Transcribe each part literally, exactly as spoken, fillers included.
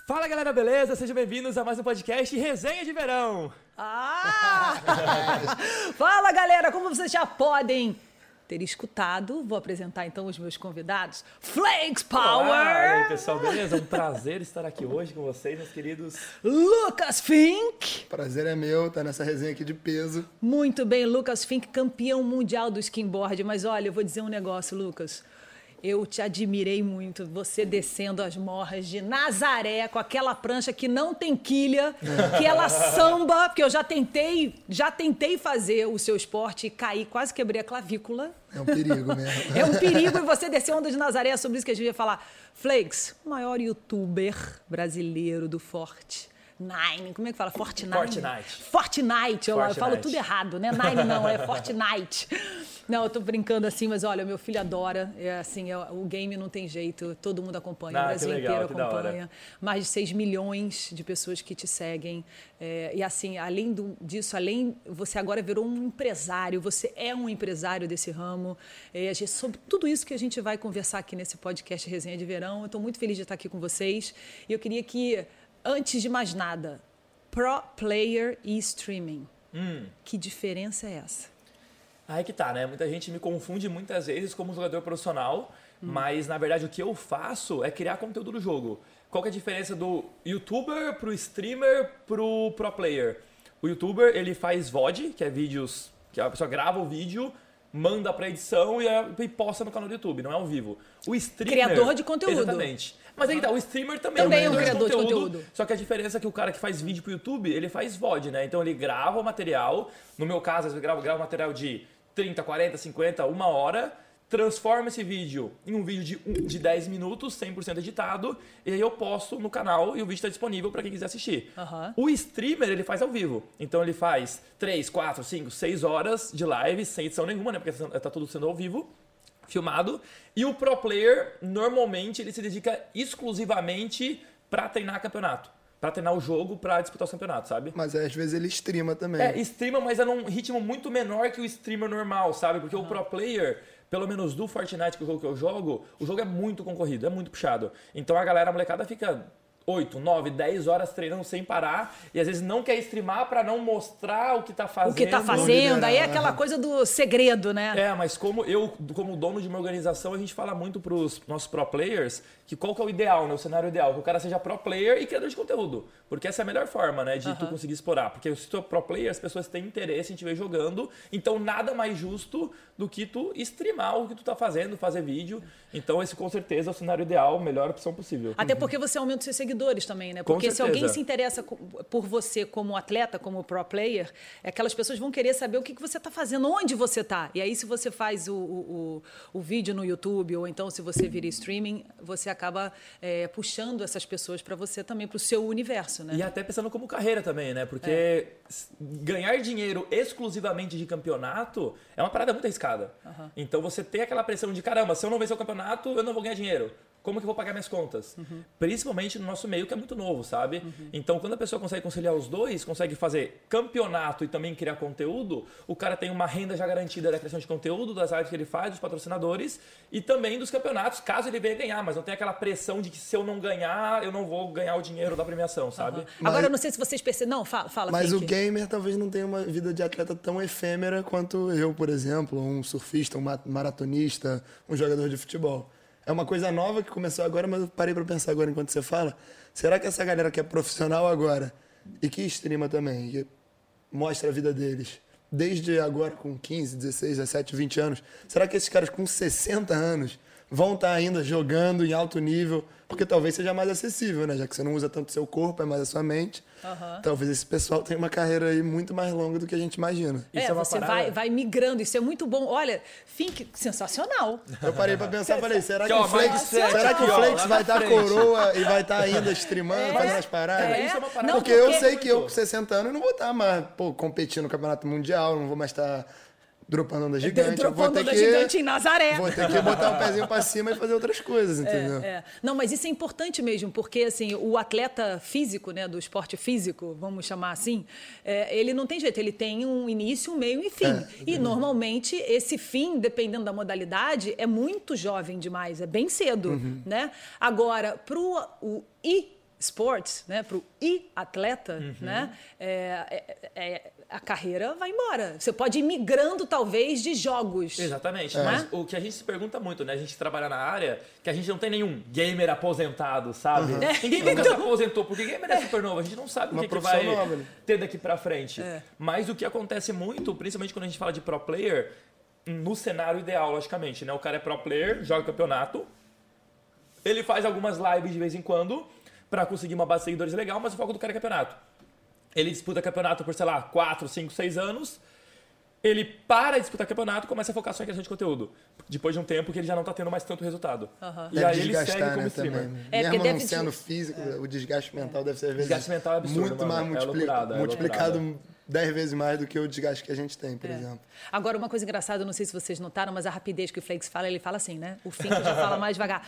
Fala galera, beleza? Sejam bem-vindos a mais um podcast Resenha de Verão. Ah! Fala galera, como vocês já podem ter escutado, vou apresentar então os meus convidados. Flakes Power! Olá, e aí pessoal, beleza? Um prazer estar aqui hoje com vocês, meus queridos. Lucas Fink! Prazer é meu, tá nessa resenha aqui de peso. Muito bem, Lucas Fink, campeão mundial do skimboard. Mas olha, eu vou dizer um negócio, Lucas. Eu te admirei muito, você descendo as morras de Nazaré com aquela prancha que não tem quilha, que ela samba, porque eu já tentei, já tentei fazer o seu esporte e caí, quase quebrei a clavícula. É um perigo mesmo. É um perigo e você descer onda de Nazaré, é sobre isso que a gente ia falar. Flakes, o maior youtuber brasileiro do Forte. Nine, como é que fala? Fortnite? Fortnite. Fortnite, eu, Fortnite. eu falo tudo errado, né? Nine não, é Fortnite. Não, eu tô brincando assim, mas olha, meu filho adora, é assim, é, o game não tem jeito, todo mundo acompanha, Ah, o Brasil que legal, inteiro que acompanha, mais de seis milhões de pessoas que te seguem, é, e assim, além do, disso, além, você agora virou um empresário, você é um empresário desse ramo, é, sobre tudo isso que a gente vai conversar aqui nesse podcast Resenha de Verão, eu tô muito feliz de estar aqui com vocês, e eu queria que, antes de mais nada, pro player e streaming, Hum. que diferença é essa? Aí que tá, né? Muita gente me confunde muitas vezes como jogador profissional, hum. mas na verdade o que eu faço é criar conteúdo do jogo. Qual que é a diferença do youtuber pro streamer pro pro player? O youtuber, ele faz V O D, que é vídeos que a pessoa grava o vídeo, manda pra edição e, e posta no canal do YouTube, não é ao vivo. O streamer... Criador de conteúdo. Exatamente. Mas aí tá, o streamer também, também é um criador de conteúdo, conteúdo. Só que a diferença é que o cara que faz vídeo pro YouTube, ele faz V O D, né? Então ele grava o material, no meu caso, às vezes eu gravo, gravo material de trinta, quarenta, cinquenta, uma hora, transforma esse vídeo em um vídeo de, de dez minutos, cem por cento editado, e aí eu posto no canal e o vídeo está disponível para quem quiser assistir. Uhum. O streamer, ele faz ao vivo. Então ele faz três, quatro, cinco, seis horas de live, sem edição nenhuma, né? Porque tá tudo sendo ao vivo, filmado. E o pro player, normalmente, ele se dedica exclusivamente para treinar campeonato. Pra treinar o jogo, pra disputar o campeonato, sabe? Mas às vezes ele streama também. É, streama, mas é num ritmo muito menor que o streamer normal, sabe? Porque uhum. o pro player, pelo menos do Fortnite, que é o jogo que eu jogo, o jogo é muito concorrido, é muito puxado. Então a galera, a molecada fica oito, nove, dez horas treinando sem parar e às vezes não quer streamar pra não mostrar o que tá fazendo. O que tá fazendo, aí é aquela coisa do segredo, né? É, mas como eu, como dono de uma organização, a gente fala muito pros nossos pro players que qual que é o ideal, né? O cenário ideal, que o cara seja pro player e criador de conteúdo. Porque essa é a melhor forma, né? De uhum. tu conseguir explorar. Porque se tu é pro player, as pessoas têm interesse em te ver jogando, então nada mais justo do que tu streamar o que tu tá fazendo, fazer vídeo. Então esse com certeza é o cenário ideal, melhor opção possível. Até porque você aumenta os seus seguidores também, né? Porque se alguém se interessa por você como atleta, como pro player, aquelas pessoas vão querer saber o que você tá fazendo, onde você tá. E aí se você faz o, o, o, o vídeo no YouTube, ou então se você vira streaming, você acaba é, puxando essas pessoas para você também, para o seu universo, né? E até pensando como carreira também, né? Porque é. ganhar dinheiro exclusivamente de campeonato é uma parada muito arriscada. Uhum. Então você tem aquela pressão de, caramba, se eu não vencer o campeonato, eu não vou ganhar dinheiro. Como que eu vou pagar minhas contas? Uhum. Principalmente no nosso meio, que é muito novo, sabe? Uhum. Então, quando a pessoa consegue conciliar os dois, consegue fazer campeonato e também criar conteúdo, o cara tem uma renda já garantida da criação de conteúdo, das lives que ele faz, dos patrocinadores e também dos campeonatos, caso ele venha ganhar. Mas não tem aquela pressão de que se eu não ganhar, eu não vou ganhar o dinheiro da premiação, sabe? Uhum. Mas, agora, eu não sei se vocês percebem... Não, fala, fala. Mas Fink. o gamer talvez não tenha uma vida de atleta tão efêmera quanto eu, por exemplo, um surfista, um maratonista, um jogador de futebol. É uma coisa nova que começou agora, mas eu parei para pensar agora enquanto você fala. Será que essa galera que é profissional agora e que streama também, que mostra a vida deles, desde agora com quinze, dezesseis, dezessete, vinte anos, será que esses caras com sessenta anos vão estar ainda jogando em alto nível? Porque talvez seja mais acessível, né? Já que você não usa tanto o seu corpo, é mais a sua mente. Uhum. Talvez esse pessoal tenha uma carreira aí muito mais longa do que a gente imagina. É, isso é uma você parada... vai, vai migrando, isso é muito bom. Olha, Fink, sensacional. Eu parei pra pensar e falei, será que, que o Flakes, será que o Flakes vai estar coroa e vai estar ainda streamando, é, fazendo as paradas? É, isso é uma parada. Porque, Não, porque eu sei que eu com sessenta anos não vou estar mais pô, competindo no campeonato mundial, não vou mais estar... dropando onda gigante. Dropando onda gigante em Nazaré. Vou ter que botar o pezinho pra cima e fazer outras coisas, entendeu? É, é. Não, mas isso é importante mesmo, porque assim, o atleta físico, né, do esporte físico, vamos chamar assim, é, ele não tem jeito, ele tem um início, um meio e fim. É, e é normalmente esse fim, dependendo da modalidade, é muito jovem demais, é bem cedo, uhum. né? Agora, pro o e sports, né, para o e-atleta, Uhum. né, é, é, é, a carreira vai embora. Você pode ir migrando, talvez, de jogos. Exatamente. É. Mas o que a gente se pergunta muito, né? A gente trabalha na área que a gente não tem nenhum gamer aposentado, sabe? Uhum. Ninguém nunca se aposentou, porque gamer é super novo. A gente não sabe Uma o que, que vai profissão nova, né? ter daqui pra frente. É. Mas o que acontece muito, principalmente quando a gente fala de pro player, no cenário ideal, logicamente, né? O cara é pro player, joga campeonato, ele faz algumas lives de vez em quando pra conseguir uma base de seguidores legal, mas o foco do cara é campeonato. Ele disputa campeonato por, sei lá, quatro, cinco, seis anos. Ele para de disputar campeonato e começa a focar só em criação de conteúdo. Depois de um tempo que ele já não tá tendo mais tanto resultado. Uhum. E Deve aí ele desgastar, segue como né, streamer. também. É, Mesmo porque não deve sendo te- físico, o desgaste mental deve ser às vezes Desgaste mental é absurdo, muito mano. mais É multipli- loucurada, é multiplicado loucurada. dez vezes mais do que o desgaste que a gente tem, por É. exemplo. Agora, uma coisa engraçada, eu não sei se vocês notaram, mas a rapidez que o Flakes fala, ele fala assim, né? O Fink já fala mais devagar.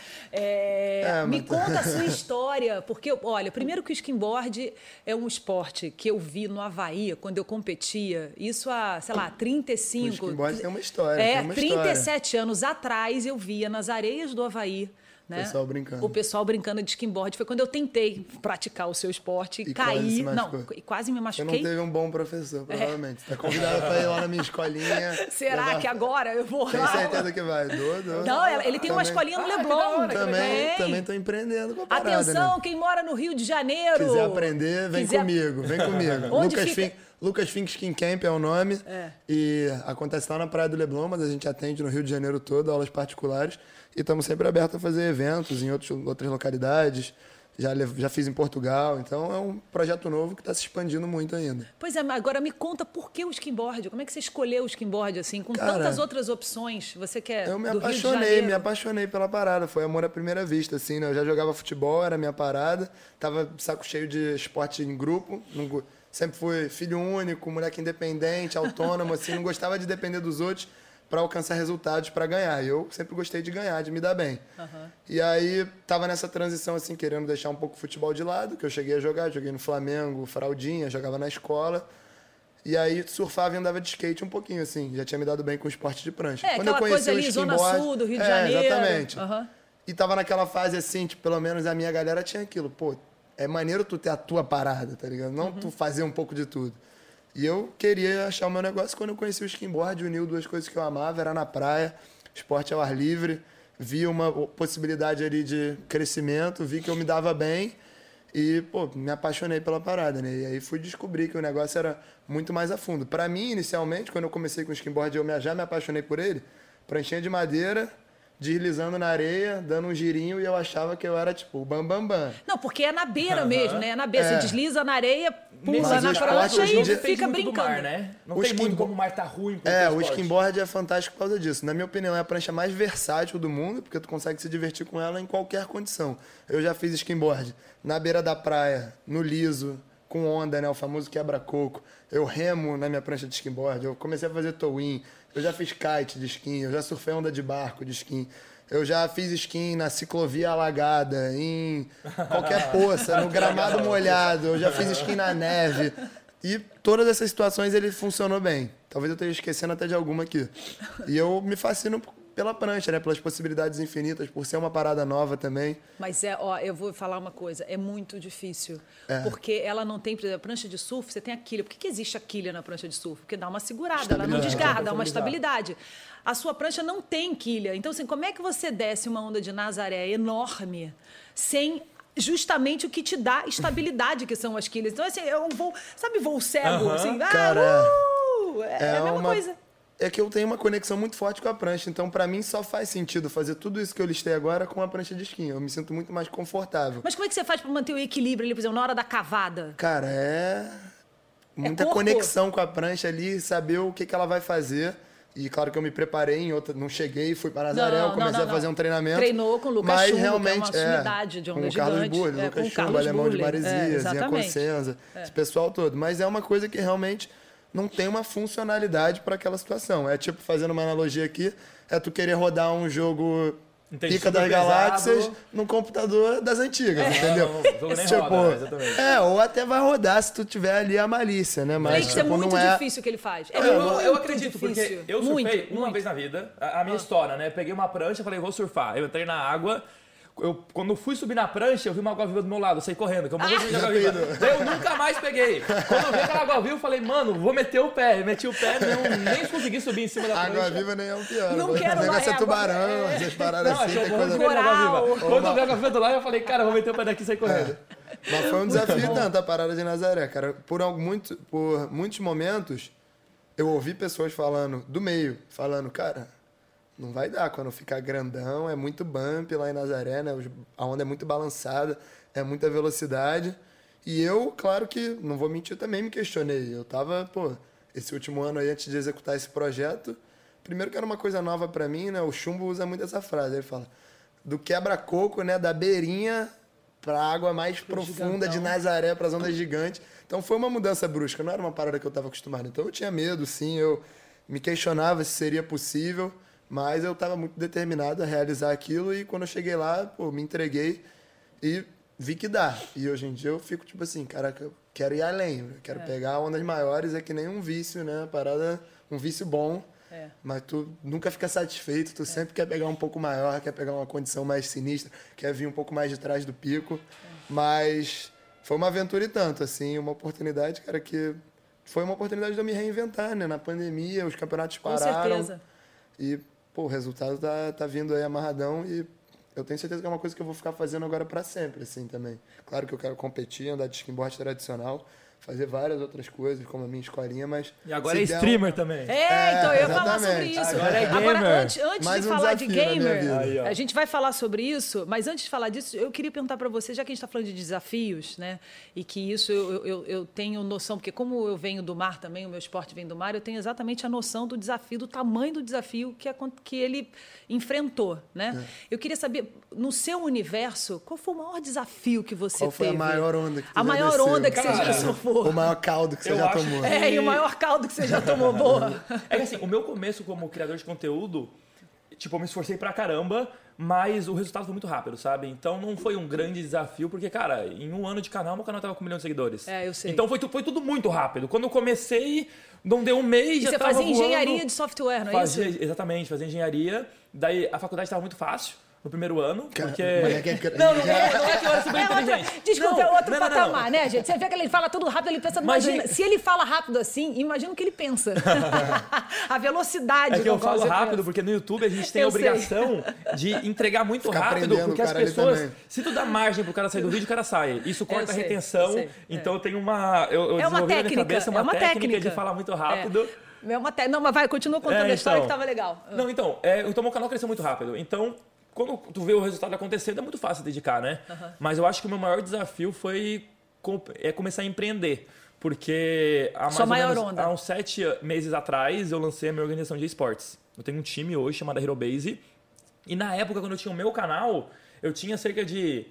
É, É, me mas- conta a sua história, porque, olha, primeiro que o skimboard é um esporte que eu vi no Havaí, quando eu competia, isso há, sei lá, trinta e cinco... O skimboard tem uma história, É, tem uma trinta e sete história. anos atrás eu via nas areias do Havaí, né? pessoal brincando. O pessoal brincando de skimboard. Foi quando eu tentei praticar o seu esporte, E quase caí, se não, machucou. e quase me Você não machuquei. teve um bom professor, provavelmente. Tá convidado para ir lá na minha escolinha. Será levar- que agora eu vou Tem lá? certeza que vai? Dou, dou. Não, ela- ele tem uma Também- escolinha no Ah, que da Leblon. hora, que Também, Tem. também tô empreendendo com a parada, Atenção, né? quem mora no Rio de Janeiro. Quiser aprender, vem Quiser- comigo, vem comigo. Onde Lucas, fica? Fink, Lucas Fink Skin Camp é o nome. É. E acontece lá na Praia do Leblon, mas a gente atende no Rio de Janeiro todo, aulas particulares. E estamos sempre abertos a fazer eventos em outros, outras localidades. Já, lev- já fiz em Portugal, então é um projeto novo que está se expandindo muito ainda. Pois é, mas agora me conta por que o skimboard? Como é que você escolheu o skimboard assim, com Cara, tantas outras opções? Você quer Eu me do Rio de apaixonei, Janeiro? me apaixonei pela parada. Foi amor à primeira vista, assim, né? Eu já jogava futebol, era a minha parada. Tava de saco cheio de esporte em grupo. não go- Sempre fui filho único, moleque independente, autônomo, assim. Não gostava de depender dos outros para alcançar resultados, para ganhar. E eu sempre gostei de ganhar, de me dar bem. E aí, tava nessa transição, assim, querendo deixar um pouco o futebol de lado, que eu cheguei a jogar. Joguei no Flamengo, fraldinha, jogava na escola. E aí, surfava e andava de skate um pouquinho, assim. Já tinha me dado bem com o esporte de prancha. É, aquela coisa ali, Zona Sul do Rio de é, Janeiro. Exatamente. Aham. E tava naquela fase, assim, tipo, pelo menos a minha galera tinha aquilo. Pô, é maneiro tu ter a tua parada, tá ligado? Não tu fazer um pouco de tudo. E eu queria achar o meu negócio quando eu conheci o skimboard, uniu duas coisas que eu amava, era na praia, esporte ao ar livre, vi uma possibilidade ali de crescimento, vi que eu me dava bem e, pô, me apaixonei pela parada, né? E aí fui descobrir que o negócio era muito mais a fundo. Pra mim, inicialmente, quando eu comecei com o skimboard, eu me- já me apaixonei por ele, pranchinha de madeira, deslizando na areia, dando um girinho e eu achava que eu era, tipo, o bam, bam, bam. Não, porque é na beira mesmo, né? É na beira. É. Você desliza na areia, pula Mas na o esporte prancha hoje em e dia fica muito do brincando. mar, né? Não O tem muito skimbo- como o mar tá ruim pro É, teu o esporte. skimboard é fantástico por causa disso. Na minha opinião, é a prancha mais versátil do mundo, porque tu consegue se divertir com ela em qualquer condição. Eu já fiz skimboard na beira da praia, no liso, com onda, né? O famoso quebra-coco. Eu remo na minha prancha de skimboard. Eu comecei a fazer tow-in. Eu já fiz kite de skin. Eu já surfei onda de barco de skin. Eu já fiz skin na ciclovia alagada, em qualquer poça, no gramado molhado. Eu já fiz skin na neve. E todas essas situações ele funcionou bem. Talvez eu esteja esquecendo até de alguma aqui. E eu me fascino pela prancha, né? Pelas possibilidades infinitas, por ser uma parada nova também. Mas é, ó, eu vou falar uma coisa, é muito difícil. É. Porque ela não tem, por exemplo, a prancha de surf, você tem a quilha. Por que, que existe a quilha na prancha de surf? Porque dá uma segurada, ela não Estabilidade. desgarra, dá uma Estabilizar. estabilidade. A sua prancha não tem quilha. Então, assim, como é que você desce uma onda de Nazaré enorme sem justamente o que te dá estabilidade, que são as quilhas? Então, assim, é um voo, sabe, voo cego? Aham. Assim, ah, Cara, uh, é, é a mesma uma- coisa. É que eu tenho uma conexão muito forte com a prancha, então pra mim só faz sentido fazer tudo isso que eu listei agora com a prancha de skin. Eu me sinto muito mais confortável. Mas como é que você faz para manter o equilíbrio ali, por exemplo, na hora da cavada? Cara, é muita corpo. conexão com a prancha ali, saber o que, que ela vai fazer. E claro que eu me preparei em outra, não cheguei, fui para Nazaré, Não, eu comecei não, não, a fazer não. um treinamento. Treinou com o Lucas mas Chumbo, que é uma realmente, sumidade de onda com o Carlos gigante. Burle, É, Lucas com o Chumbo, Carlos Alemão de Burle. É, Maresias, Zinha exatamente. Consenza, esse pessoal todo. Mas é uma coisa que realmente não tem uma funcionalidade para aquela situação. É tipo, fazendo uma analogia aqui, é tu querer rodar um jogo Entendi, Pica super das Galáxias pesado. num computador das antigas, entendeu? Não, o jogo nem roda, né? Exatamente. é, ou até vai rodar se tu tiver ali a malícia, né? Mas Isso é tipo, muito não é... difícil o que ele faz. É Eu, eu- muito eu acredito, difícil. porque eu Muito, surfei uma muito. vez na vida, a, a minha história, né? Peguei uma prancha, falei, vou surfar. Eu entrei na água, Eu, quando eu fui subir na prancha, eu vi uma água-viva do meu lado, eu saí correndo, que eu morri de água-viva. Daí eu nunca mais peguei. Quando eu vi aquela água-viva, eu falei, mano, vou meter o pé. Eu meti o pé, não, nem consegui subir em cima da prancha. Água-viva nem é um pior. Não quero o negócio é tubarão, é. essas paradas Não, assim, tem coisa... coisa... Quando eu vi a água-viva do lado, eu falei, cara, vou meter o pé daqui e sair correndo. É. Mas foi um desafio tanto a parada de Nazaré, cara. Por, muito, por muitos momentos, eu ouvi pessoas falando, do meio, falando, cara, não vai dar quando ficar grandão, é muito bump lá em Nazaré, né? A onda é muito balançada, é muita velocidade. E eu, claro que, não vou mentir, também me questionei. Eu tava, pô, esse último ano aí, antes de executar esse projeto, primeiro que era uma coisa nova pra mim, né? O Chumbo usa muito essa frase, ele fala, do quebra-coco, né? Da beirinha para a água mais Pro profunda gigantão. De Nazaré, para as ondas gigantes. Então foi uma mudança brusca, não era uma parada que eu estava acostumado. Então eu tinha medo, sim, eu me questionava se seria possível, mas eu estava muito determinado a realizar aquilo e quando eu cheguei lá, pô, me entreguei e vi que dá. E hoje em dia eu fico tipo assim, caraca, eu quero ir além, eu quero é. pegar ondas maiores, é que nem um vício, né? Parada, um vício bom. É. Mas tu nunca fica satisfeito, tu é. sempre quer pegar um pouco maior, quer pegar uma condição mais sinistra, quer vir um pouco mais de trás do pico. É. Mas foi uma aventura e tanto, assim, uma oportunidade, cara, que foi uma oportunidade de eu me reinventar, né? Na pandemia, os campeonatos pararam. Com certeza. E, pô, o resultado tá, tá vindo aí amarradão e eu tenho certeza que é uma coisa que eu vou ficar fazendo agora para sempre, assim, também. Claro que eu quero competir, andar de skimboard tradicional, fazer várias outras coisas, como a minha escolinha, mas... E agora é streamer um... também. É, então, eu ia falar sobre isso. Agora é gamer. Agora, antes, antes de um falar de gamer, Aí, a gente vai falar sobre isso, mas antes de falar disso, eu queria perguntar para você, já que a gente está falando de desafios, né, e que isso eu, eu, eu tenho noção, porque como eu venho do mar também, o meu esporte vem do mar, eu tenho exatamente a noção do desafio, do tamanho do desafio que, que ele enfrentou, né? É. Eu queria saber, no seu universo, qual foi o maior desafio que você qual teve? Qual foi a maior onda que você A maior desceu? onda que Cara, você já surfou? O maior caldo que você eu já acho tomou. É, e o maior caldo que você já tomou, boa. É que assim, o meu começo como criador de conteúdo, tipo, eu me esforcei pra caramba, mas o resultado foi muito rápido, sabe? Então não foi um grande desafio, porque, cara, em um ano de canal, meu canal tava com um milhão de seguidores. É, eu sei. Então foi, foi tudo muito rápido. Quando eu comecei, não deu um mês, e já você tava fazia voando. engenharia de software, não é fazia, isso? Exatamente, fazia engenharia. Daí a faculdade estava muito fácil. No primeiro ano, porque... É não, não é, não é que eu era super é inteligente. Outra, desculpa, não, é outro não, não, patamar, não. né, gente? Você vê que ele fala tudo rápido, ele pensa... Imagina, imagina se ele fala rápido assim, imagina o que ele pensa. A velocidade... É que eu falo rápido, pensa. Porque no YouTube a gente tem eu a obrigação sei. de entregar muito Ficar rápido, porque as pessoas... Se tu dá margem pro cara sair do vídeo, o cara sai. Isso corta a retenção. Eu então é. eu tenho uma... Eu, eu é uma técnica. Na cabeça uma, é uma técnica, técnica de falar muito rápido. É, é uma te... Não, mas vai, continua contando é, então, a história que tava legal. Não, então, é, então meu canal cresceu muito rápido. Então... Quando tu vê o resultado acontecendo, é muito fácil dedicar, né? Uhum. Mas eu acho que o meu maior desafio foi é começar a empreender. Porque há mais Sua ou maior menos, onda. há uns sete meses atrás, eu lancei a minha organização de esportes. Eu tenho um time hoje chamado Hero Base. E na época, quando eu tinha o meu canal, eu tinha cerca de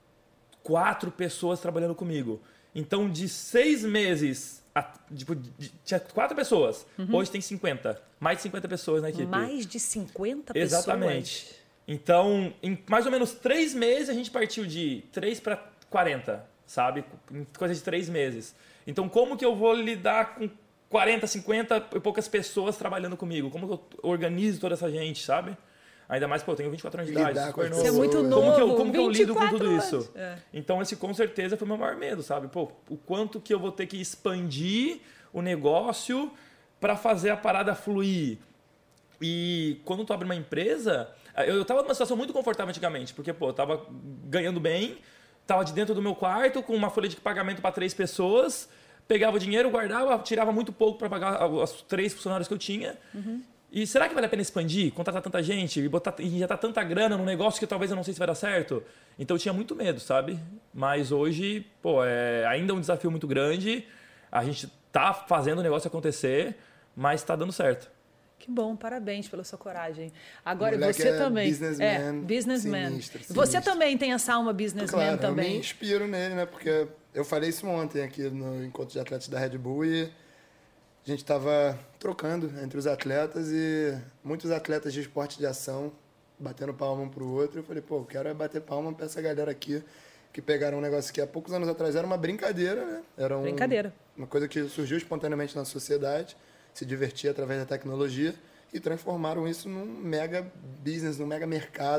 quatro pessoas trabalhando comigo. Então, de seis meses... A, tipo, de, tinha quatro pessoas. Uhum. Hoje tem cinquenta. Mais de cinquenta pessoas na equipe. Mais de cinquenta pessoas? Exatamente. Então, em mais ou menos três meses, a gente partiu de três para quarenta, sabe? Em coisa de três meses. Então, como que eu vou lidar com quarenta, cinquenta e poucas pessoas trabalhando comigo? Como que eu organizo toda essa gente, sabe? Ainda mais, pô, eu tenho vinte e quatro anos de idade. Você é muito novo. Como que eu, como que eu lido com tudo anos. isso? É. Então, esse com certeza foi o meu maior medo, sabe? Pô, o quanto que eu vou ter que expandir o negócio para fazer a parada fluir. E quando tu abre uma empresa... Eu estava numa situação muito confortável antigamente, porque, pô, eu tava ganhando bem, tava de dentro do meu quarto com uma folha de pagamento para três pessoas, pegava o dinheiro, guardava, tirava muito pouco para pagar os três funcionários que eu tinha. Uhum. E será que vale a pena expandir, contratar tanta gente e botar, injetar tanta grana num negócio que talvez eu não sei se vai dar certo? Então eu tinha muito medo, sabe? Mas hoje, pô, é ainda um desafio muito grande. A gente tá fazendo o negócio acontecer, mas tá dando certo. Que bom, parabéns pela sua coragem. Agora, você é também. Businessman. É, businessman. Sinistro, sinistro. Você também tem essa alma businessman claro, também. Eu me inspiro nele, né? Porque eu falei isso ontem aqui no encontro de atletas da Red Bull e a gente estava trocando entre os atletas e muitos atletas de esporte de ação batendo palma um pro outro. Eu falei, pô, eu quero é bater palma pra essa galera aqui que pegaram um negócio que há poucos anos atrás era uma brincadeira, né? Era um, brincadeira. Uma coisa que surgiu espontaneamente na sociedade, se divertir através da tecnologia e transformaram isso num mega business, num mega mercado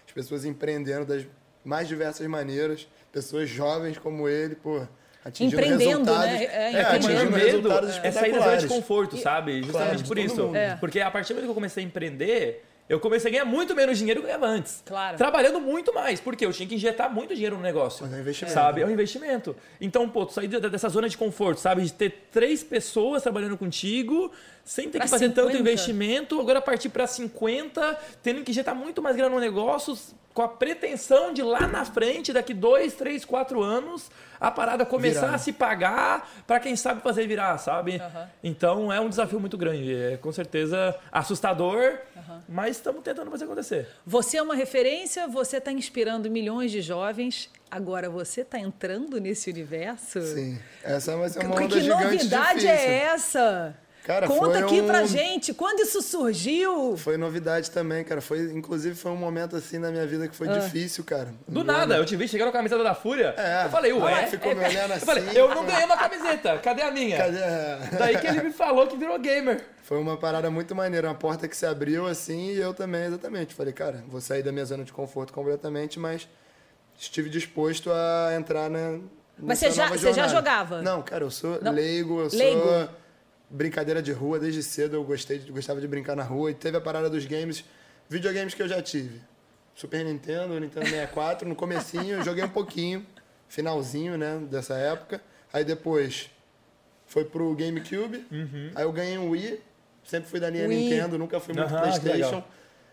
as pessoas empreendendo das mais diversas maneiras, pessoas jovens como ele, pô, atingindo Empreendendo, resultados, né? É, É, atingindo o maior medo resultados é sair da zona de espetaculares. conforto, sabe? Justamente Claro, por de todo isso. mundo. É. Porque a partir do momento que eu comecei a empreender, eu comecei a ganhar muito menos dinheiro do que eu ganhava antes. Claro. Trabalhando muito mais, porque eu tinha que injetar muito dinheiro no negócio. Mas é um investimento. Sabe? É um investimento. Então, pô, tu sair de- dessa zona de conforto, sabe? De ter três pessoas trabalhando contigo, sem ter Pra que fazer cinquenta. tanto investimento, agora partir para cinquenta, tendo que injetar muito mais grana no negócio, com a pretensão de lá na frente, daqui dois, três, quatro anos, a parada começar Virar. a se pagar para quem sabe fazer virar, sabe? Uhum. Então é um desafio muito grande. É com certeza assustador, mas estamos tentando fazer acontecer. Você é uma referência, você está inspirando milhões de jovens. Agora você está entrando nesse universo? Sim, essa vai ser uma Que, onda que gigante novidade difícil. é essa? Cara, Conta foi aqui um- pra gente, quando isso surgiu? Foi novidade também, cara. Foi, inclusive, foi um momento assim na minha vida que foi Ah. difícil, cara. Do nada, eu te vi chegando com a camiseta da Fúria. É. Eu falei, ué. Ah, ficou me olhando Eu falei, assim. eu não ganhei uma camiseta, cadê a minha? Cadê? É. Daí que ele me falou que virou gamer. Foi uma parada muito maneira, uma porta que se abriu assim e eu também, exatamente. Falei, cara, vou sair da minha zona de conforto completamente, mas estive disposto a entrar na. Mas nessa você já- nova você já jornada. jogava? Não, cara, eu sou Não. leigo, eu Leigo. sou brincadeira de rua desde cedo, eu gostei, de- gostava de brincar na rua e teve a parada dos games, videogames que eu já tive. Super Nintendo, Nintendo sessenta e quatro, no comecinho eu joguei um pouquinho, finalzinho, né, dessa época. Aí depois foi pro GameCube, aí eu ganhei um Wii, sempre fui da linha Wii. Nintendo, nunca fui muito Aham, que PlayStation. legal.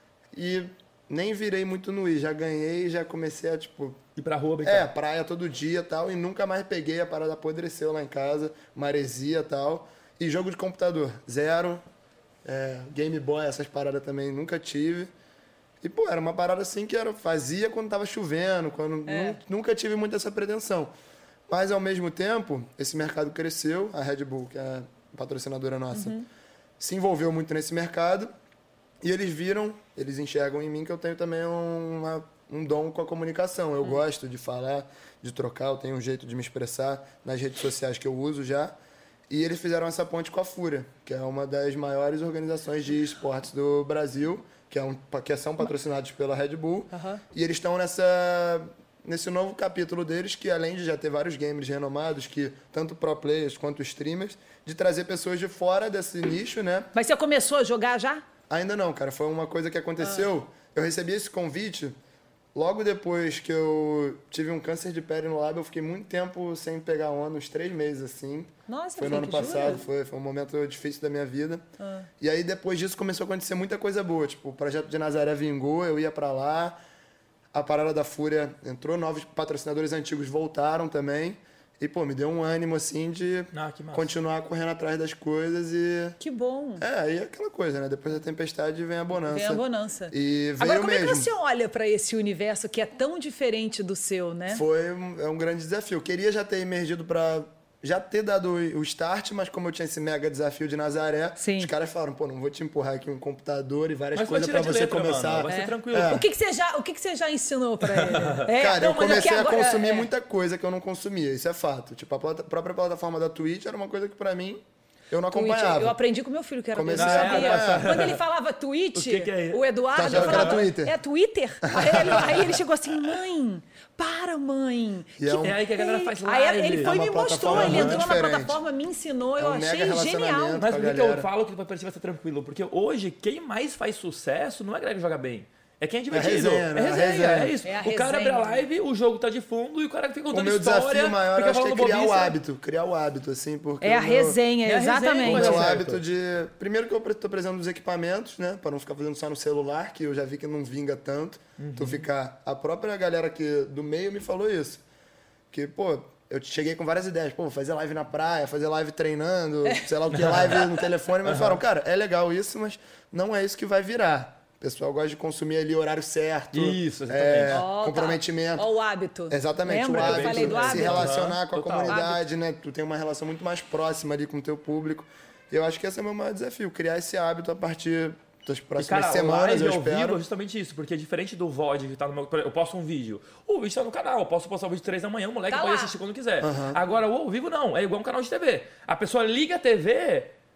E nem virei muito no Wii, já ganhei, já comecei a, tipo, Ir pra rua brincar. é, praia todo dia e tal, e nunca mais peguei, a parada apodreceu lá em casa, maresia e tal. E jogo de computador, zero. É, Game Boy, essas paradas também nunca tive. E, pô, era uma parada assim que era, fazia quando tava chovendo, quando É. nu- nunca tive muito essa pretensão. Mas, ao mesmo tempo, esse mercado cresceu, a Red Bull, que é a patrocinadora nossa, se envolveu muito nesse mercado, e eles viram, eles enxergam em mim que eu tenho também uma, um dom com a comunicação. Eu gosto de falar, de trocar, eu tenho um jeito de me expressar nas redes sociais que eu uso já. E eles fizeram essa ponte com a Fúria, que é uma das maiores organizações de esportes do Brasil, que, é um, que são patrocinados pela Red Bull. Aham. E eles estão nessa, nesse novo capítulo deles, que além de já ter vários gamers renomados, que tanto pro players quanto streamers, de trazer pessoas de fora desse nicho, né? Mas você começou a jogar já? Ainda não, cara. Foi uma coisa que aconteceu. Eu recebi esse convite logo depois que eu tive um câncer de pele no lábio. Eu fiquei muito tempo sem pegar onda, uns três meses assim. Nossa, Foi no ano Henrique, passado, jura? foi, foi um momento difícil da minha vida. Ah. E aí depois disso começou a acontecer muita coisa boa. Tipo, o projeto de Nazaré vingou, eu ia pra lá. A parada da Fúria entrou, novos patrocinadores antigos voltaram também. E, pô, me deu um ânimo, assim, de Ah, que massa. continuar correndo atrás das coisas e... Que bom. É, aí é aquela coisa, né? Depois da tempestade vem a bonança. Vem a bonança. E veio Agora, como mesmo. é que você olha para esse universo que é tão diferente do seu, né? Foi um, é um grande desafio. Eu queria já ter emergido pra... Já ter dado o start, mas como eu tinha esse mega desafio de Nazaré, Sim. os caras falaram, pô, não vou te empurrar aqui um computador e várias Mas foi coisas tira pra de você letra, começar. mano. Vai ser É. tranquilo. É. O que, que você já, o que, que você já ensinou para ele? É, Cara, não, eu mas comecei aqui agora- a consumir é. muita coisa que eu não consumia, isso é fato. Tipo, a plata- própria plataforma da Twitch era uma coisa que pra mim eu não Twitch, acompanhava. eu aprendi com meu filho que era Comecei Twitch, a sabia? acompanhar. Quando ele falava Twitch, O que que é? o Eduardo Tá achando que era falava, Twitter? é Twitter? Aí ele, aí ele chegou assim, mãe, para, mãe. E é um- É aí que a galera faz Aí live. ele foi É e uma me mostrou, plataforma ele muito entrou na diferente. plataforma, me ensinou, É eu um mega achei genial. relacionamento. Mas com a por que eu galera. falo que pra ti vai ser tranquilo? Porque hoje, quem mais faz sucesso não é a galera que joga bem. É quem é divertido. resenha, né? É A resenha, resenha. é isso. É a o cara abre a resenha. live, o jogo tá de fundo e o cara fica O contando meu história. desafio maior, eu fica acho que é falando criar o bobiça. hábito. Criar o hábito, assim, porque... É a o meu- resenha, É a resenha, O exatamente. meu Certo. hábito de... Primeiro que eu tô precisando dos equipamentos, né? Pra não ficar fazendo só no celular, que eu já vi que não vinga tanto. Tu ficar... A própria galera aqui do meio me falou isso. Que, pô, eu cheguei com várias ideias. Pô, fazer live na praia, fazer live treinando, sei lá o que, live no telefone. Mas falaram, cara, é legal isso, mas não é isso que vai virar. O pessoal gosta de consumir ali o horário certo. Isso, é, exatamente. Ó, tá. comprometimento. Ó, o hábito. Exatamente, Lembra o que hábito, eu falei do se hábito? relacionar com a Total. comunidade, né? Tu tem uma relação muito mais próxima ali com o teu público. E eu acho que esse é o meu maior desafio, criar esse hábito a partir das E, próximas cara, semanas, live eu ao vivo é espero. justamente isso, porque é diferente do V O D que tá no meu... Eu posto um vídeo. O vídeo tá no canal, eu posso postar o vídeo três da manhã, o moleque Tá pode lá. assistir quando quiser. Agora, o ao vivo não, é igual um canal de T V. A pessoa liga a T V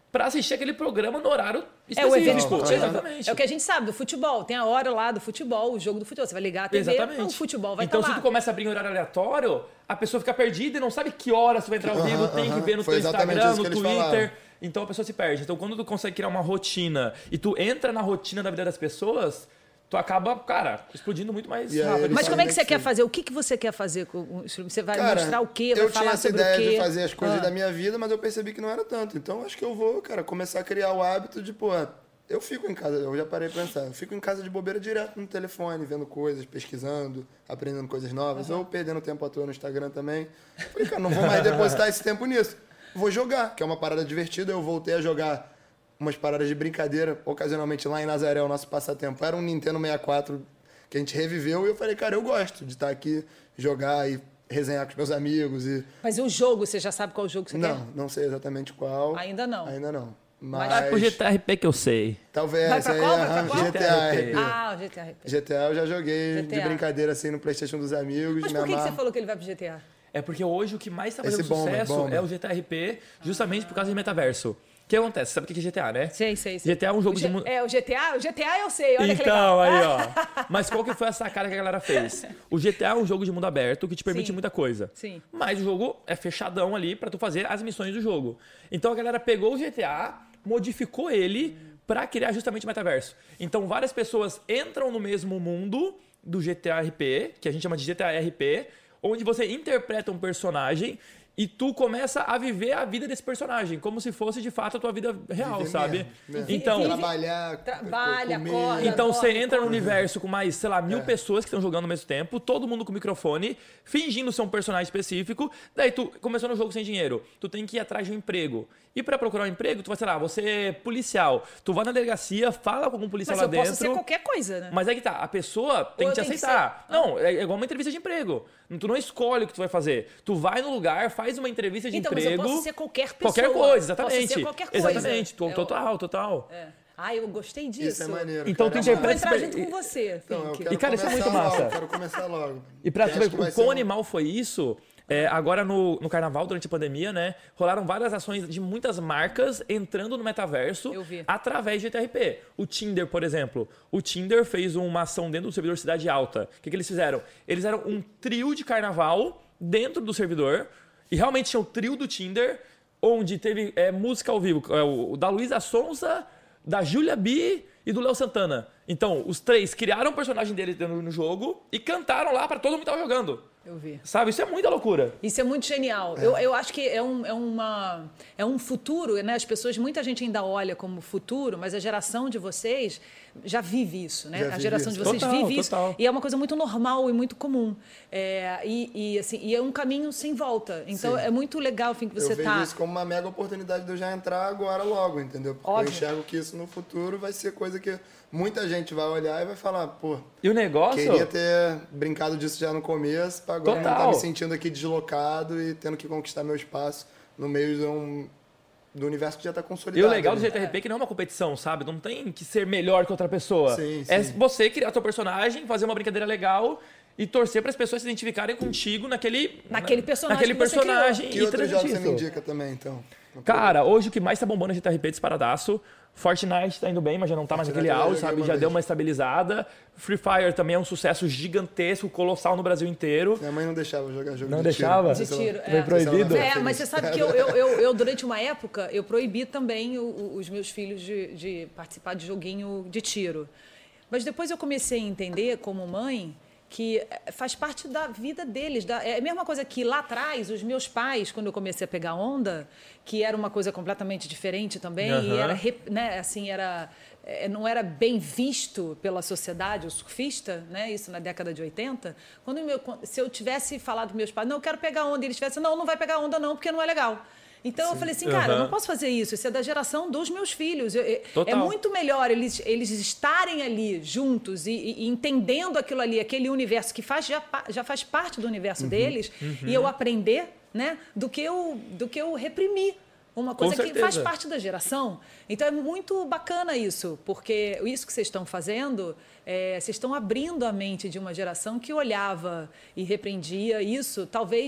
para assistir aquele programa no horário específico. É o evento esportivo. Exatamente. É o que a gente sabe do futebol. Tem a hora lá do futebol, o jogo do futebol. Você vai ligar a T V, Exatamente. o futebol vai Então, estar lá. se tu começa a abrir em horário aleatório, a pessoa fica perdida e não sabe que horas tu vai entrar ao vivo, Uhum, tem uhum. que ver no Foi teu exatamente Instagram, isso no que eles Twitter. falaram. Então a pessoa se perde. Então, quando tu consegue criar uma rotina e tu entra na rotina da vida das pessoas, tu acaba, cara, explodindo muito mais E aí, rápido. eles Mas como é que você Sim. quer fazer? O que, que você quer fazer com o instrumento? Você vai Cara, mostrar o quê? Vai eu falar tinha essa sobre o ideia quê? de fazer as coisas Ah. da minha vida, mas eu percebi que não era tanto. Então, acho que eu vou, cara, começar a criar o hábito de, pô, eu fico em casa, eu já parei pra pensar, eu fico em casa de bobeira direto no telefone, vendo coisas, pesquisando, aprendendo coisas novas, ou perdendo tempo à toa no Instagram também. Falei, cara, não vou mais depositar esse tempo nisso. Vou jogar, que é uma parada divertida. Eu voltei a jogar umas paradas de brincadeira, ocasionalmente lá em Nazaré, o nosso passatempo era um Nintendo sessenta e quatro que a gente reviveu, e eu falei, cara, eu gosto de estar aqui, jogar e resenhar com os meus amigos. E... Mas e o jogo, você já sabe qual jogo você Não, quer? não sei exatamente qual. Ainda não. Ainda não. Mas, Vai pro G T R P que eu sei. talvez Vai pra aí, qual? Vai pra aham, qual? G T A R P. Ah, o G T A. G T A eu já joguei G de T A. brincadeira assim no PlayStation dos amigos. Mas me por que, que você amarro. falou que ele vai pro G T A? É porque hoje o que mais está fazendo Esse bomba, sucesso bomba. é o G T R P, justamente por causa de metaverso. O que acontece? Sabe o que é G T A, né? Sei, sei, sei. G T A é um jogo O G- de mundo. É, o G T A? O G T A eu sei, olha que Então, legal. aí, ó. Mas qual que foi a sacada que a galera fez? O G T A é um jogo de mundo aberto que te permite Sim. muita coisa. Sim. Mas o jogo é fechadão ali pra tu fazer as missões do jogo. Então a galera pegou o G T A, modificou ele pra criar justamente o metaverso. Então várias pessoas entram no mesmo mundo do G T A R P, que a gente chama de G T A R P, onde você interpreta um personagem e tu começa a viver a vida desse personagem, como se fosse de fato a tua vida real, Viver sabe? mesmo, mesmo. Então, Vive- Trabalhar, Trabalha, comer. acorda. então você dorme, entra no come. universo com mais, sei lá, mil É. pessoas que estão jogando ao mesmo tempo, todo mundo com microfone, fingindo ser um personagem específico. Daí tu começou no jogo sem dinheiro, tu tem que ir atrás de um emprego. E pra procurar um emprego, tu vai, sei lá, você é policial. Tu vai na delegacia, fala com algum policial Mas lá eu dentro. posso ser qualquer coisa, né? Mas é que tá, a pessoa tem Ou que te eu tenho que aceitar. ser- Não, é igual uma entrevista de emprego. Tu não escolhe o que tu vai fazer. Tu vai no lugar, faz uma entrevista de Então, mas eu emprego. posso ser qualquer pessoa. Qualquer coisa, Posso exatamente. ser qualquer coisa. Exatamente, É o- total, total. É. Ah, eu gostei disso. Isso é maneiro. Então cara, tu é Eu vou interpreta- massa. entrar junto com você, Então, eu Fink. quero E, cara, isso é começar muito logo, massa. quero começar logo. E pra Porque tu ver acho que vai o ser quão um- animal foi isso, é, agora no, no carnaval, durante a pandemia, né? Rolaram várias ações de muitas marcas entrando no metaverso Eu vi. através de G T R P. O Tinder, por exemplo. O Tinder fez uma ação dentro do servidor Cidade Alta. O que, que eles fizeram? Eles eram um trio de carnaval dentro do servidor. E realmente tinha o trio do Tinder, onde teve é, música ao vivo. É, o, o da Luísa Sonza, da Júlia B e do Léo Santana. Então, os três criaram o personagem deles dentro no jogo e cantaram lá pra todo mundo que tava jogando. Eu vi. Sabe? Isso é muita loucura. Isso é muito genial. Eu, eu acho que é um, é, uma, é um futuro, né? As pessoas, muita gente ainda olha como futuro, mas a geração de vocês já vive isso, né? Já a vive geração isso. de vocês Total, vive isso. total. E é uma coisa muito normal e muito comum. É, e, e, assim, e é um caminho sem volta. Então Sim. é muito legal, enfim, que você eu vejo tá. isso como uma mega oportunidade de eu já entrar agora logo, entendeu? Porque Óbvio. eu enxergo que isso no futuro vai ser coisa que muita gente vai olhar e vai falar, pô, E o negócio... queria ter brincado disso já no começo, pra agora não Total. estar me sentindo aqui deslocado e tendo que conquistar meu espaço no meio de um, do universo que já está E consolidado. o legal do né? G T R P é que não é uma competição, sabe? Não tem que ser melhor que outra pessoa. Sim, É sim. você criar seu personagem, fazer uma brincadeira legal e torcer para as pessoas se identificarem contigo naquele... Naquele na- personagem naquele que você personagem Que e outros jogos transmitir você me isso. indica também, então? Cara, hoje o que mais tá bombando é G T R P disparadaço. Fortnite tá indo bem, mas já não tá mais Fortnite naquele eu auge, joguei sabe? uma Já vez. deu uma estabilizada. Free Fire também é um sucesso gigantesco, colossal no Brasil inteiro. Minha mãe não deixava eu jogar jogo Não de deixava? tiro. De tiro, Não sei se ela- é. Foi não sei se ela proibido? vai É, ficar mas você feliz. sabe que eu, eu, eu, eu, durante uma época, eu proibi também o- o- os meus filhos de, de participar de joguinho de tiro. Mas depois eu comecei a entender, como mãe, que eh, faz parte da vida deles. Da, é a mesma coisa que lá atrás, os meus pais, quando eu comecei a pegar onda, que era uma coisa completamente diferente também, e Aham. era, rep- né, assim, era, eh, não era bem visto pela sociedade, o surfista, né, isso na década de oitenta. Quando o meu- se eu tivesse falado para meus pais, não, eu quero pegar onda, e eles tivessem, não, não vai pegar onda não, porque não é legal. Então eu falei assim, cara, eu Aham. não posso fazer isso, isso é da geração dos meus filhos. Eu- eu- Total. É muito melhor eles, eles estarem ali juntos e, e- e entendendo aquilo ali, aquele universo que faz, já, pa- já faz parte do universo deles, e eu aprender, né, do que eu, do que eu reprimir. Uma coisa que certeza. faz parte da geração. Então é muito bacana isso, porque isso que vocês estão fazendo, é, vocês estão abrindo a mente de uma geração que olhava e repreendia isso, talvez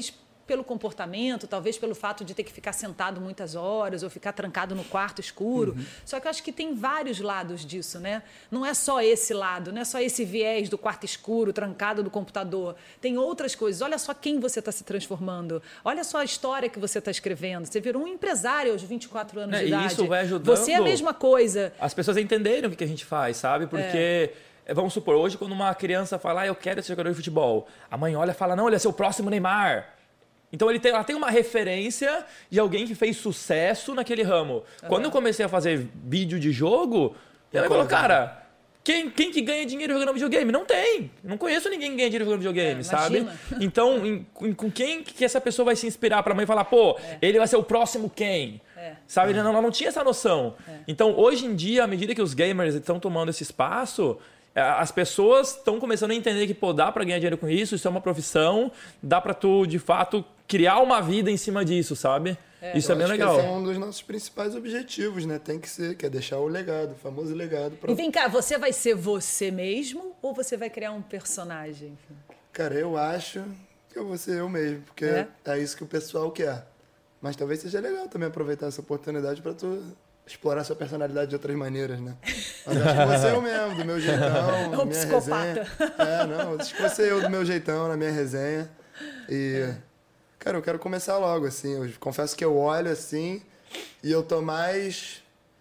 pelo comportamento, talvez pelo fato de ter que ficar sentado muitas horas ou ficar trancado no quarto escuro. Uhum. Só que eu acho que tem vários lados disso, né? Não é só esse lado, não é só esse viés do quarto escuro, trancado do computador. Tem outras coisas. Olha só quem você está se transformando. Olha só a história que você está escrevendo. Você virou um empresário aos vinte e quatro anos é, de idade. Isso vai ajudando. Você é a mesma coisa. As pessoas entenderem o que a gente faz, sabe? Porque... É. Vamos supor, hoje quando uma criança fala, ah, eu quero ser jogador de futebol, a mãe olha e fala, não, ele é seu próximo Neymar. Então ele tem, ela tem uma referência de alguém que fez sucesso naquele ramo. Uhum. Quando eu comecei a fazer vídeo de jogo, ela falou, cara, quem, quem que ganha dinheiro jogando videogame? Não tem. Não conheço ninguém que ganha dinheiro jogando videogame, é, sabe? Então, em, em, com quem que essa pessoa vai se inspirar para a mãe falar, pô, é. ele vai ser o próximo quem? É. Sabe? É. Ela não, não tinha essa noção. É. Então, hoje em dia, à medida que os gamers estão tomando esse espaço... As pessoas estão começando a entender que pô, dá para ganhar dinheiro com isso, isso é uma profissão, dá para tu, de fato, criar uma vida em cima disso, sabe? É. Isso Eu é bem acho legal. Que esse é um dos nossos principais objetivos, né? Tem que ser, que é deixar o legado, o famoso legado. Pra... E vem cá, você vai ser você mesmo ou você vai criar um personagem? Cara, eu acho que eu vou ser eu mesmo, porque é, é isso que o pessoal quer. Mas talvez seja legal também aproveitar essa oportunidade para tu... explorar sua personalidade de outras maneiras, né? Mas acho que você é eu mesmo, do meu jeitão, é um na minha psicopata. resenha. É, não, acho que você é eu do meu jeitão, na minha resenha. E, é. cara, eu quero começar logo, assim. Eu confesso que eu olho, assim, e eu tô mais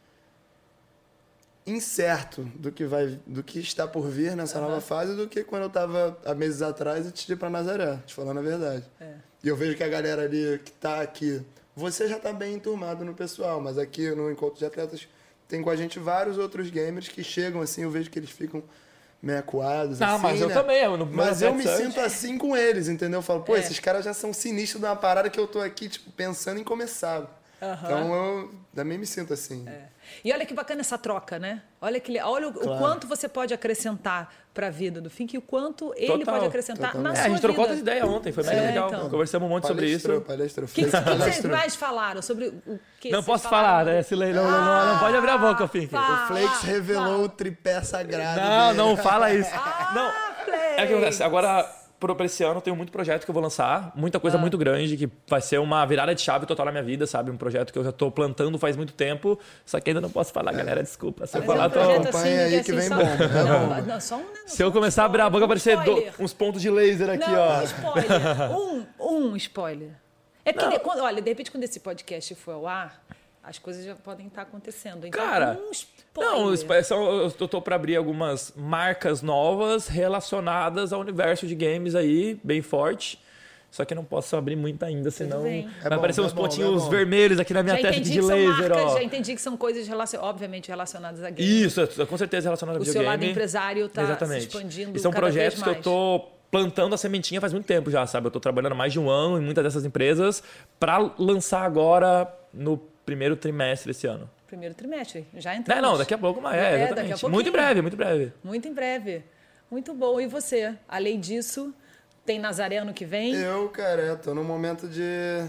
incerto do que, vai, do que está por vir nessa uhum. nova fase do que quando eu tava há meses atrás e te ir pra Nazaré, te falando a verdade. É. E eu vejo que a galera ali que tá aqui... Você já está bem enturmado no pessoal, mas aqui no Encontro de Atletas tem com a gente vários outros gamers que chegam assim, eu vejo que eles ficam meio acuados. Não, assim, mas né? eu também. Eu, no mas eu me sinto assim com eles, entendeu? Eu falo, pô, é. esses caras já são sinistros de uma parada que eu tô aqui, tipo, pensando em começar. Uhum. Então eu também me sinto assim. É. E olha que bacana essa troca, né? Olha, que, olha o, claro. o quanto você pode acrescentar para a vida do Fink e o quanto ele Total. pode acrescentar Totalmente. na é, sua vida. A gente trocou outras ideias ontem, foi bem é, legal. Então. Conversamos muito palestrou, sobre isso. Palestrou, O que, que, que vocês mais falaram? Sobre o que Não posso falar, né? Esse leilão, ah, não, não pode abrir a boca, Fink. Fala, o Flakes revelou fala. o tripé sagrado. Não, dele. não fala isso. Ah, não. Flakes. É que acontece, agora... Para esse ano eu tenho muito projeto que eu vou lançar, muita coisa ah. muito grande, que vai ser uma virada de chave total na minha vida, sabe? Um projeto que eu já estou plantando faz muito tempo, só que ainda não posso falar, é. galera, desculpa. Se eu falar, é um projeto tô... assim, aí assim, que vem só... bom. Não, não, só um, não, Se eu começar um a abrir a boca, vai aparecer do... uns pontos de laser aqui, não, ó. Um spoiler. Um, um spoiler. É porque, quando, olha, de repente, quando esse podcast for ao ar, as coisas já podem estar acontecendo. Então, Cara, um spoiler. Não, são, eu tô para abrir algumas marcas novas relacionadas ao universo de games aí, bem forte. Só que eu não posso abrir muito ainda, senão vai é bom, aparecer é uns bom, pontinhos é vermelhos aqui na minha já testa de que laser. Marcas, ó. Já entendi que são coisas, relacion... obviamente, relacionadas a games. Isso, com certeza relacionadas a videogame. O seu lado empresário está se E expandindo são cada projetos vez que mais. eu tô plantando a sementinha faz muito tempo já, sabe? Eu tô trabalhando mais de um ano em muitas dessas empresas para lançar agora no primeiro trimestre desse ano. Primeiro trimestre, já entramos. Não, não, daqui a pouco, mas é, exatamente. Daqui a muito em breve, muito em breve. Muito em breve. Muito bom. E você? Além disso, tem Nazaré ano que vem? Eu, cara, tô no momento de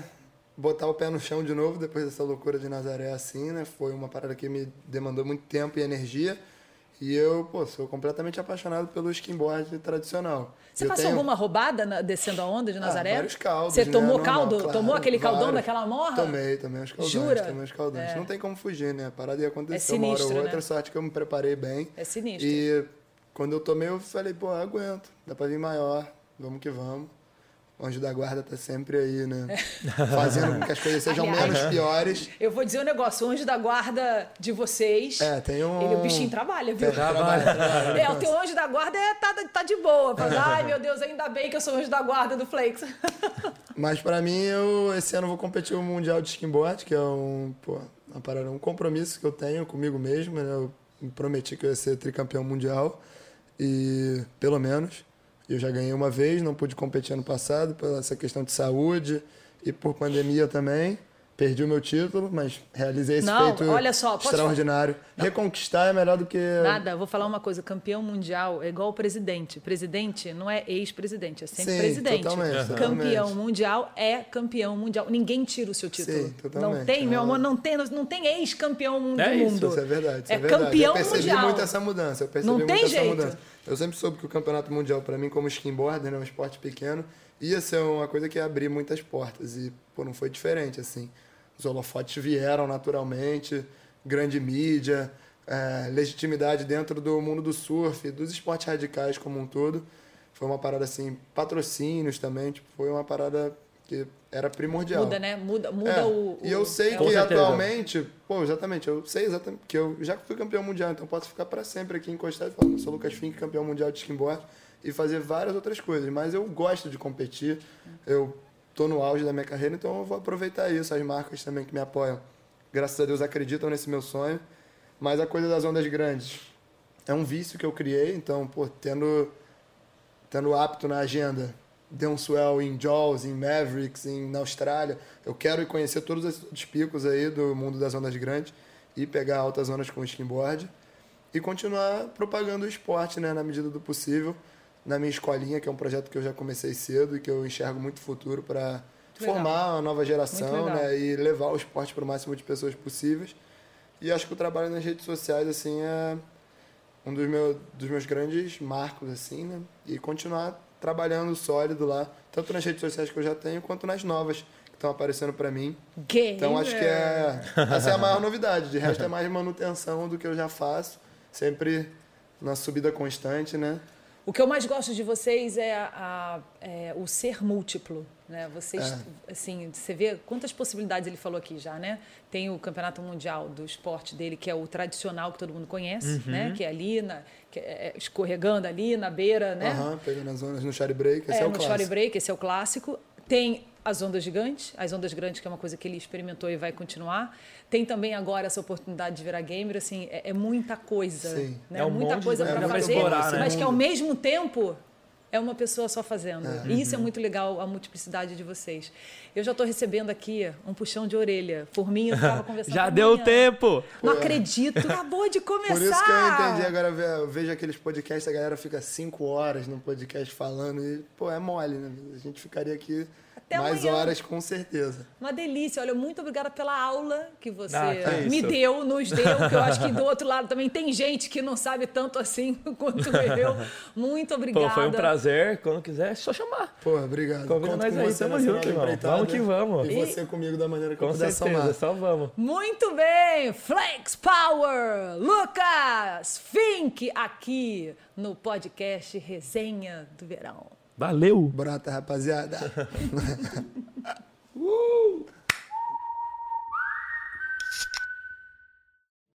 botar o pé no chão de novo, depois dessa loucura de Nazaré assim, né? Foi uma parada que me demandou muito tempo e energia. E eu, pô, sou completamente apaixonado pelo skimboard tradicional. Você eu passou tenho... alguma roubada na, descendo a onda de Nazaré? Ah, vários caldos, Você né? tomou Normal, caldo? claro, tomou aquele caldão vários. daquela morra? Tomei, tomei os caldões. Jura? Tomei os caldões. É. Não tem como fugir, né? A parada ia acontecer é sinistro, uma hora ou outra, né? sorte que eu me preparei bem. É sinistro. E quando eu tomei, eu falei, pô, aguento. Dá pra vir maior. Vamos que vamos. O anjo da guarda tá sempre aí, né? Fazendo com que as coisas sejam Aliás, menos piores. Eu vou dizer um negócio, o anjo da guarda de vocês... É, tem um... Ele, o bichinho trabalha, viu? Trabalha, trabalha. É, o teu anjo da guarda é, tá, tá de boa. Fala, ai, meu Deus, ainda bem que eu sou o anjo da guarda do Flakes. Mas pra mim, eu esse ano vou competir o Mundial de Skimboard, que é um, pô, uma parada, um compromisso que eu tenho comigo mesmo, né? Eu me prometi que eu ia ser tricampeão mundial. E, pelo menos... Eu já ganhei uma vez, não pude competir ano passado por essa questão de saúde e por pandemia também. Perdi o meu título, mas realizei esse não, feito olha só, extraordinário. Reconquistar é melhor do que... Nada, vou falar uma coisa. Campeão mundial é igual o presidente. Presidente não é ex-presidente, é sempre Sim, presidente. Totalmente, uhum. totalmente. Campeão mundial é campeão mundial. Ninguém tira o seu título. Sim, totalmente. Não tem, meu amor, não tem, não tem ex-campeão do é mundo. Isso, isso é verdade. Isso é é verdade. campeão eu percebi mundial. muito essa mudança. Eu percebi não muito tem essa jeito. mudança. Eu sempre soube que o campeonato mundial, para mim, como skimboarder, é um esporte pequeno, ia ser uma coisa que ia abrir muitas portas. E, pô, não foi diferente, assim. Os holofotes vieram naturalmente, grande mídia, é, legitimidade dentro do mundo do surf, dos esportes radicais como um todo. Foi uma parada, assim, patrocínios também, tipo, foi uma parada que era primordial. Muda, né? Muda, muda é, o, o... E eu sei é que o... atualmente... Pô, exatamente, eu sei exatamente que eu já fui campeão mundial, então posso ficar para sempre aqui encostado e falar, eu sou Lucas Fink, campeão mundial de skimboard, e fazer várias outras coisas. Mas eu gosto de competir, eu tô no auge da minha carreira, então eu vou aproveitar isso. As marcas também que me apoiam, graças a Deus, acreditam nesse meu sonho. Mas a coisa das ondas grandes é um vício que eu criei, então, pô, tendo, tendo apto na agenda, dê um swell em Jaws, em Mavericks, em, na Austrália, eu quero ir conhecer todos os picos aí do mundo das ondas grandes e pegar altas zonas com o skimboard e continuar propagando o esporte, né, na medida do possível, na minha escolinha, que é um projeto que eu já comecei cedo e que eu enxergo muito futuro para formar uma nova geração, né, e levar o esporte para o máximo de pessoas possíveis. E acho que o trabalho nas redes sociais, assim, é um dos, meu, dos meus grandes marcos, assim, né? E continuar trabalhando sólido lá, tanto nas redes sociais que eu já tenho, quanto nas novas que estão aparecendo para mim. Gamer. Então, acho que é, essa é a maior novidade. De resto, é mais manutenção do que eu já faço, sempre na subida constante, né? O que eu mais gosto de vocês é, a, a, é o ser múltiplo, né? Vocês, é. assim, você vê quantas possibilidades ele falou aqui já, né? Tem o campeonato mundial do esporte dele, que é o tradicional que todo mundo conhece, uhum. né? Que é ali, na, que é escorregando ali na beira, né? Aham, uhum, pegando as ondas no short break, esse é, é o no clássico. short break, esse é o clássico. Tem as ondas gigantes, as ondas grandes, que é uma coisa que ele experimentou e vai continuar. Tem também agora essa oportunidade de virar gamer, assim, é, é muita coisa. Sim. Né? É um muita monte coisa de... para é fazer, explorar, mas né? que ao mesmo tempo é uma pessoa só fazendo. É. E isso é muito legal, a multiplicidade de vocês. Eu já estou recebendo aqui um puxão de orelha. Forminha estava conversando Já com deu manhã. tempo! Não acredito, acabou de começar! Por isso que eu entendi, agora eu vejo aqueles podcasts, a galera fica cinco horas no podcast falando e, pô, é mole, né? A gente ficaria aqui até mais amanhã. horas, com certeza. Uma delícia. Olha, muito obrigada pela aula que você ah, que me isso. deu, nos deu, que eu acho que do outro lado também tem gente que não sabe tanto assim quanto eu. Muito obrigada. Pô, foi um prazer. Quando quiser, é só chamar. Pô, obrigado. Convida nós aí, tamo junto, irmão. Vamos que vamos. E você comigo da maneira que com eu puder certeza, somar. só vamos. Muito bem, Flex Power, Lucas Fink, aqui no podcast Resenha do Verão. Valeu! Brota, rapaziada.